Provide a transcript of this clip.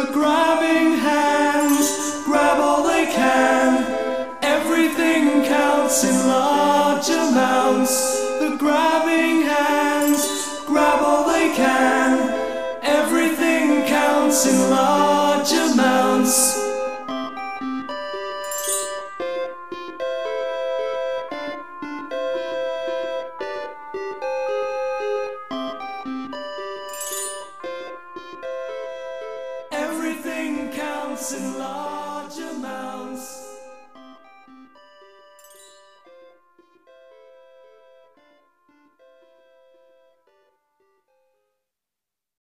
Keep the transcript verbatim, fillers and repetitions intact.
The grabbing hands grab all they can. Everything counts in large amounts. The grabbing hands grab all they can. Everything counts in large amounts. Everything counts in large amounts.